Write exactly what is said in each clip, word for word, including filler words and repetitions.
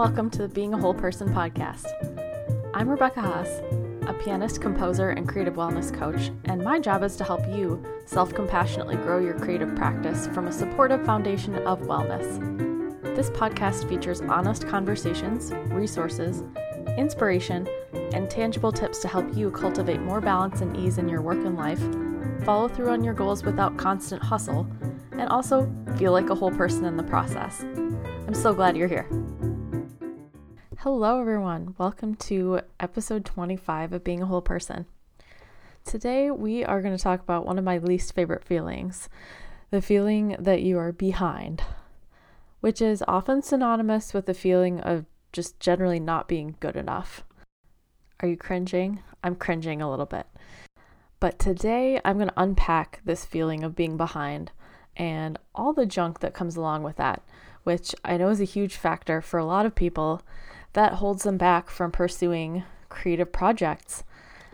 welcome to the Being a Whole Person podcast. I'm Rebecca Haas, a pianist, composer, and creative wellness coach, and my job is to help you self-compassionately grow your creative practice from a supportive foundation of wellness. This podcast features honest conversations, resources, inspiration, and tangible tips to help you cultivate more balance and ease in your work and life, follow through on your goals without constant hustle, and also feel like a whole person in the process. I'm so glad you're here. Hello everyone, welcome to episode twenty-five of Being a Whole Person. Today we are going to talk about one of my least favorite feelings, the feeling that you are behind, which is often synonymous with the feeling of just generally not being good enough. Are you cringing? I'm cringing a little bit. But today I'm going to unpack this feeling of being behind and all the junk that comes along with that, which I know is a huge factor for a lot of people that holds them back from pursuing creative projects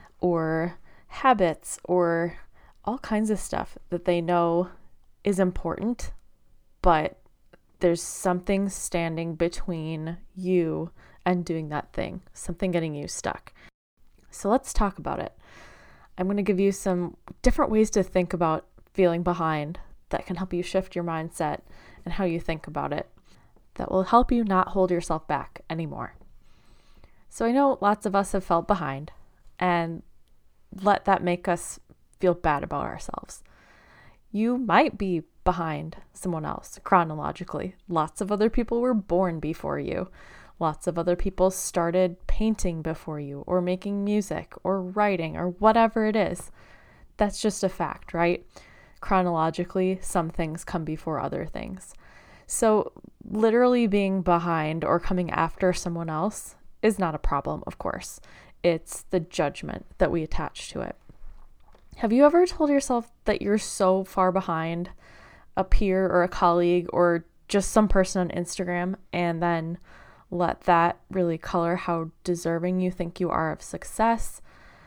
or habits or all kinds of stuff that they know is important, but there's something standing between you and doing that thing, something getting you stuck. So let's talk about it. I'm going to give you some different ways to think about feeling behind that can help you shift your mindset and how you think about it, that will help you not hold yourself back anymore. So I know lots of us have felt behind, and let that make us feel bad about ourselves. You might be behind someone else chronologically. Lots of other people were born before you. Lots of other people started painting before you, or making music, or writing, or whatever it is. That's just a fact, right? Chronologically, some things come before other things. So literally being behind or coming after someone else is not a problem, of course. It's the judgment that we attach to it. Have you ever told yourself that you're so far behind a peer or a colleague or just some person on Instagram, and then let that really color how deserving you think you are of success,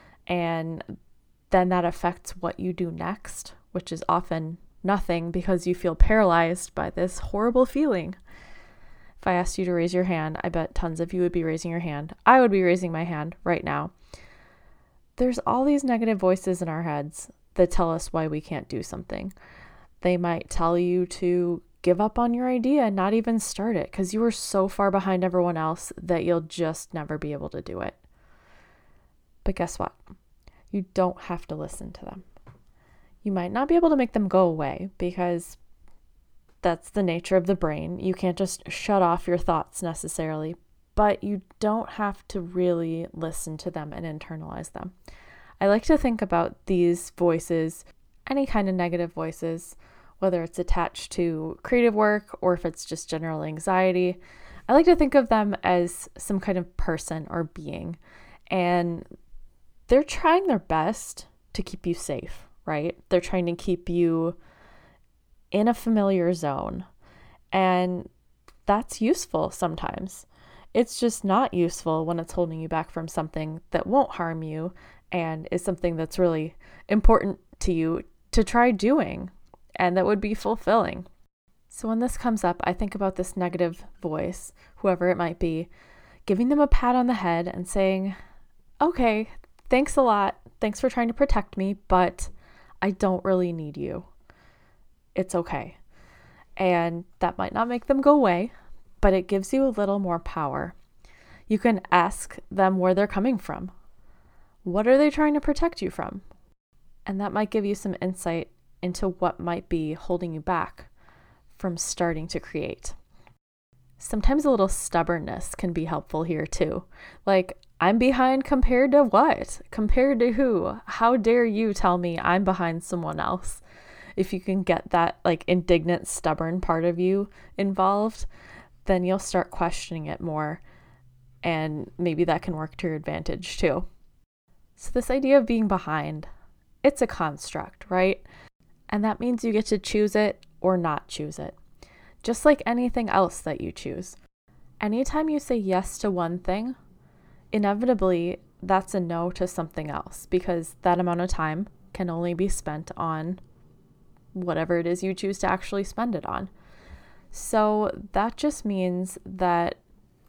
and then that affects what you do next, which is often nothing because you feel paralyzed by this horrible feeling? If I asked you to raise your hand, I bet tons of you would be raising your hand. I would be raising my hand right now. There's all these negative voices in our heads that tell us why we can't do something. They might tell you to give up on your idea and not even start it because you are so far behind everyone else that you'll just never be able to do it. But guess what? You don't have to listen to them. You might not be able to make them go away because that's the nature of the brain. You can't just shut off your thoughts necessarily, but you don't have to really listen to them and internalize them. I like to think about these voices, any kind of negative voices, whether it's attached to creative work or if it's just general anxiety. I like to think of them as some kind of person or being, and they're trying their best to keep you safe, right? They're trying to keep you in a familiar zone, and that's useful sometimes. It's just not useful when it's holding you back from something that won't harm you and is something that's really important to you to try doing and that would be fulfilling. So when this comes up, I think about this negative voice, whoever it might be, giving them a pat on the head and saying, okay, thanks a lot. Thanks for trying to protect me, but I don't really need you. It's okay. And that might not make them go away, but it gives you a little more power. You can ask them where they're coming from. What are they trying to protect you from? And that might give you some insight into what might be holding you back from starting to create. Sometimes a little stubbornness can be helpful here too. Like, I'm behind compared to what? Compared to who? How dare you tell me I'm behind someone else? If you can get that like indignant, stubborn part of you involved, then you'll start questioning it more. And maybe that can work to your advantage too. So this idea of being behind, it's a construct, right? And that means you get to choose it or not choose it. Just like anything else that you choose. Anytime you say yes to one thing, inevitably that's a no to something else, because that amount of time can only be spent on whatever it is you choose to actually spend it on. So that just means that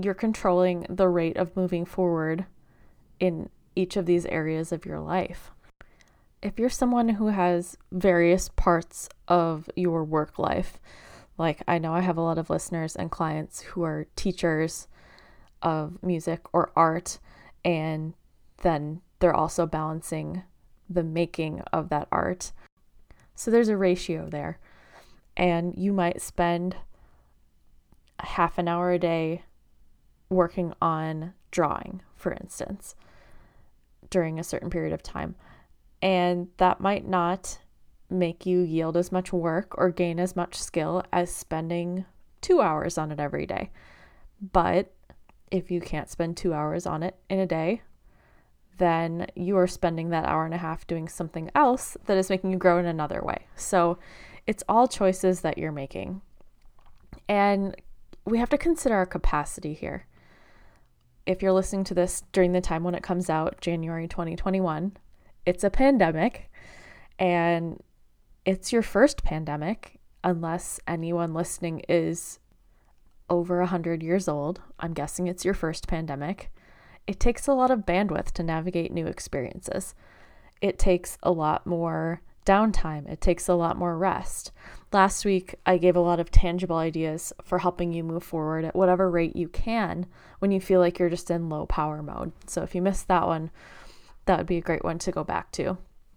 you're controlling the rate of moving forward in each of these areas of your life. If you're someone who has various parts of your work life, like I know I have a lot of listeners and clients who are teachers of music or art, and then they're also balancing the making of that art. So there's a ratio there. And you might spend half an hour a day working on drawing, for instance, during a certain period of time. And that might not make you yield as much work or gain as much skill as spending two hours on it every day. But if you can't spend two hours on it in a day, then you are spending that hour and a half doing something else that is making you grow in another way. So it's all choices that you're making. And we have to consider our capacity here. If you're listening to this during the time when it comes out, January twenty twenty-one, it's a pandemic, and it's your first pandemic, unless anyone listening is over one hundred years old. I'm guessing it's your first pandemic. It takes a lot of bandwidth to navigate new experiences. It takes a lot more downtime. It takes a lot more rest. Last week, I gave a lot of tangible ideas for helping you move forward at whatever rate you can when you feel like you're just in low power mode. So if you missed that one, that would be a great one to go back to.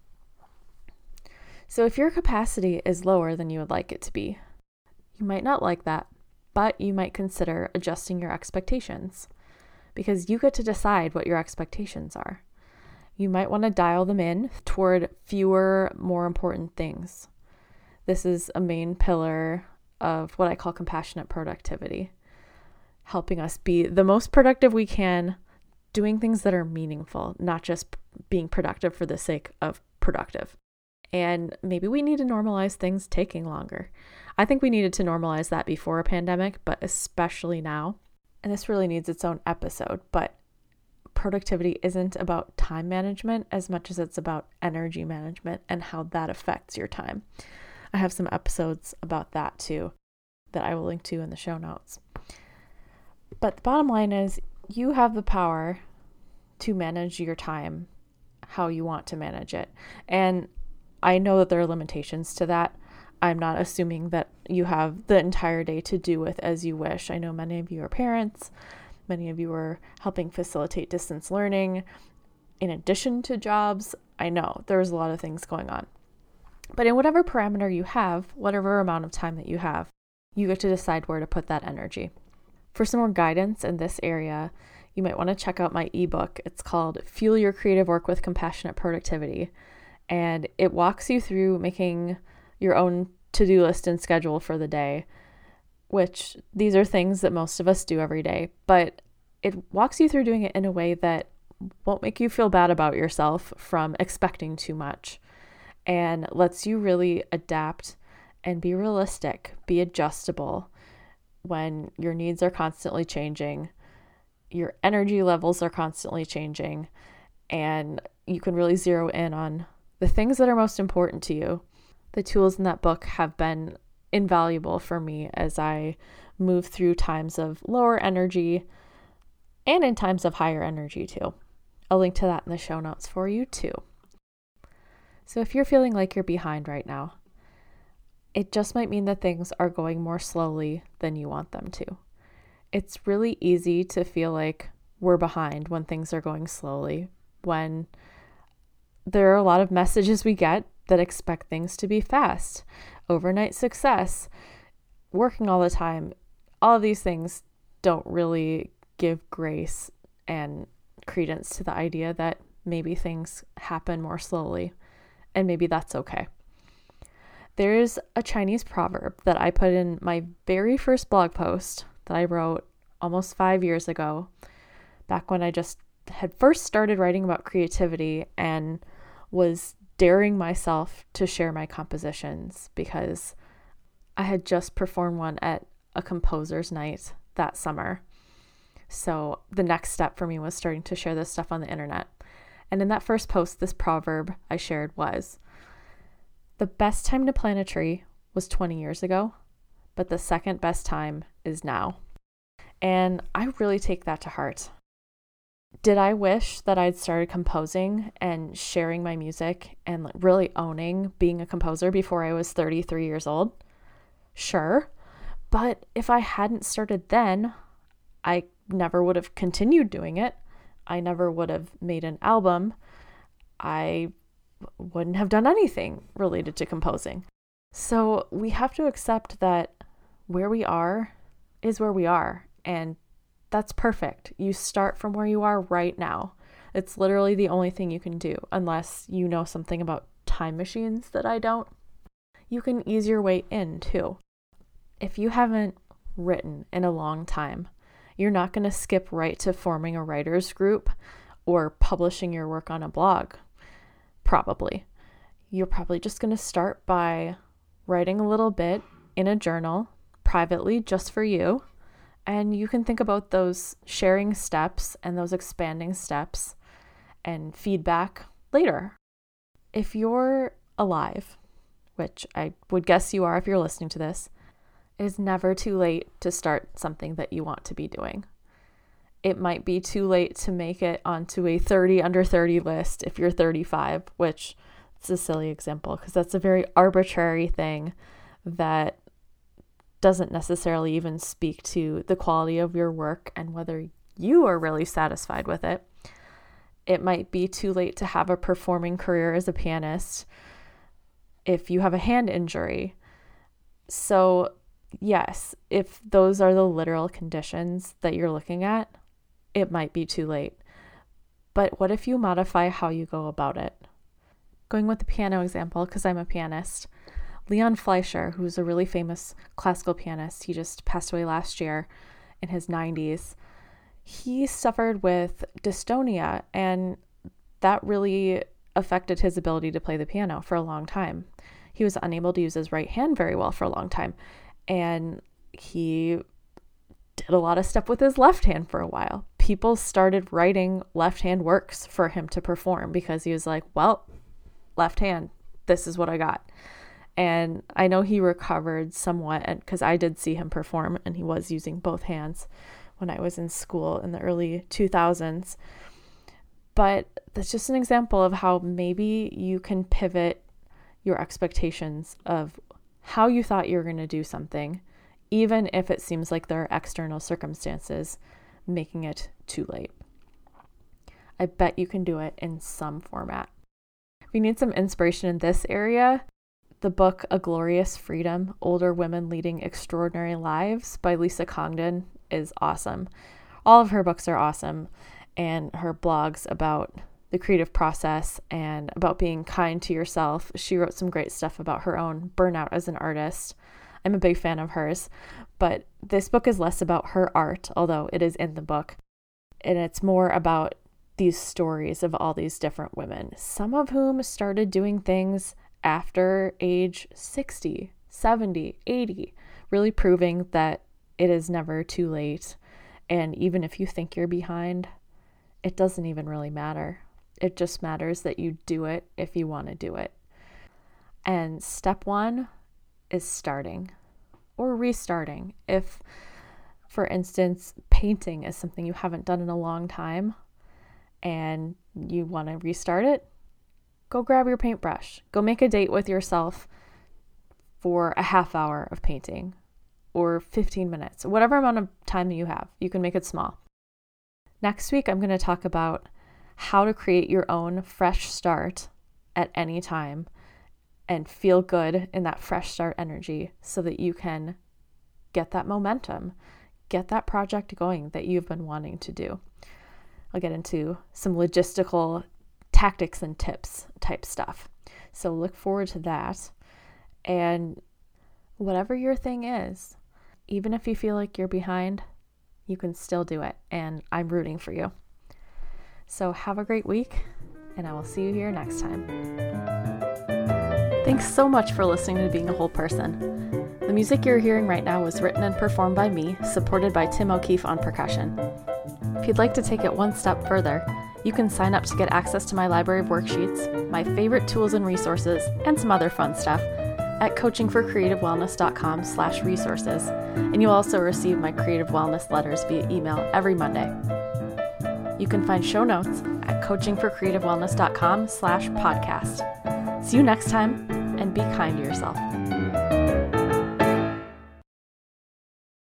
So if your capacity is lower than you would like it to be, you might not like that, but you might consider adjusting your expectations, because you get to decide what your expectations are. You might want to dial them in toward fewer, more important things. This is a main pillar of what I call compassionate productivity, helping us be the most productive we can, doing things that are meaningful, not just being productive for the sake of productive. And maybe we need to normalize things taking longer. I think we needed to normalize that before a pandemic, but especially now. And this really needs its own episode, but productivity isn't about time management as much as it's about energy management and how that affects your time. I have some episodes about that too that I will link to in the show notes. But the bottom line is you have the power to manage your time how you want to manage it. And I know that there are limitations to that. I'm not assuming that you have the entire day to do with as you wish. I know many of you are parents. Many of you are helping facilitate distance learning in addition to jobs. I know there's a lot of things going on. But in whatever parameter you have, whatever amount of time that you have, you get to decide where to put that energy. For some more guidance in this area, you might want to check out my ebook. It's called Fuel Your Creative Work with Compassionate Productivity. And it walks you through making your own to-do list and schedule for the day, which these are things that most of us do every day, but it walks you through doing it in a way that won't make you feel bad about yourself from expecting too much, and lets you really adapt and be realistic, be adjustable when your needs are constantly changing, your energy levels are constantly changing, and you can really zero in on the things that are most important to you. The tools in that book have been invaluable for me as I move through times of lower energy and in times of higher energy too. I'll link to that in the show notes for you too. So if you're feeling like you're behind right now, it just might mean that things are going more slowly than you want them to. It's really easy to feel like we're behind when things are going slowly, when there are a lot of messages we get that expect things to be fast, overnight success, working all the time. All of these things don't really give grace and credence to the idea that maybe things happen more slowly, and maybe that's okay. There's a Chinese proverb that I put in my very first blog post that I wrote almost five years ago, back when I just had first started writing about creativity and was daring myself to share my compositions, because I had just performed one at a composer's night that summer. So the next step for me was starting to share this stuff on the internet. And in that first post, this proverb I shared was, the best time to plant a tree was twenty years ago, but the second best time is now. And I really take that to heart. Did I wish that I'd started composing and sharing my music and really owning being a composer before I was thirty-three years old? Sure. But if I hadn't started then, I never would have continued doing it. I never would have made an album. I wouldn't have done anything related to composing. So we have to accept that where we are is where we are, and that's perfect. You start from where you are right now. It's literally the only thing you can do, unless you know something about time machines that I don't. You can ease your way in too. If you haven't written in a long time, you're not going to skip right to forming a writer's group or publishing your work on a blog. Probably. You're probably just going to start by writing a little bit in a journal, privately, just for you. And you can think about those sharing steps and those expanding steps and feedback later. If you're alive, which I would guess you are if you're listening to this, it is never too late to start something that you want to be doing. It might be too late to make it onto a thirty under thirty list if you're thirty-five, which is a silly example because that's a very arbitrary thing that doesn't necessarily even speak to the quality of your work and whether you are really satisfied with it. It might be too late to have a performing career as a pianist if you have a hand injury. So yes, if those are the literal conditions that you're looking at, it might be too late. But what if you modify how you go about it? Going with the piano example, because I'm a pianist, Leon Fleischer, who's a really famous classical pianist, he just passed away last year in his nineties. He suffered with dystonia, and that really affected his ability to play the piano for a long time. He was unable to use his right hand very well for a long time, and he did a lot of stuff with his left hand for a while. People started writing left hand works for him to perform because he was like, well, left hand, this is what I got. And I know he recovered somewhat because I did see him perform and he was using both hands when I was in school in the early two thousands. But that's just an example of how maybe you can pivot your expectations of how you thought you were going to do something, even if it seems like there are external circumstances making it too late. I bet you can do it in some format. If you need some inspiration in this area, the book A Glorious Freedom, Older Women Leading Extraordinary Lives by Lisa Congdon is awesome. All of her books are awesome, and her blogs about the creative process and about being kind to yourself. She wrote some great stuff about her own burnout as an artist. I'm a big fan of hers, but this book is less about her art, although it is in the book, and it's more about these stories of all these different women, some of whom started doing things after age sixty, seventy, eighty, really proving that it is never too late. And even if you think you're behind, it doesn't even really matter. It just matters that you do it if you want to do it. And step one is starting or restarting. If, for instance, painting is something you haven't done in a long time and you want to restart it, go grab your paintbrush. Go make a date with yourself for a half hour of painting or fifteen minutes, whatever amount of time that you have. You can make it small. Next week, I'm going to talk about how to create your own fresh start at any time and feel good in that fresh start energy so that you can get that momentum, get that project going that you've been wanting to do. I'll get into some logistical tactics and tips type stuff. So look forward to that. And whatever your thing is, even if you feel like you're behind, you can still do it. And I'm rooting for you. So have a great week, and I will see you here next time. Thanks so much for listening to Being a Whole Person. The music you're hearing right now was written and performed by me, supported by Tim O'Keefe on percussion. If you'd like to take it one step further, you can sign up to get access to my library of worksheets, my favorite tools and resources, and some other fun stuff at coaching for creative wellness dot com slash resources, and you'll also receive my creative wellness letters via email every Monday. You can find show notes at coaching for creative wellness dot com slash podcast. See you next time, and be kind to yourself.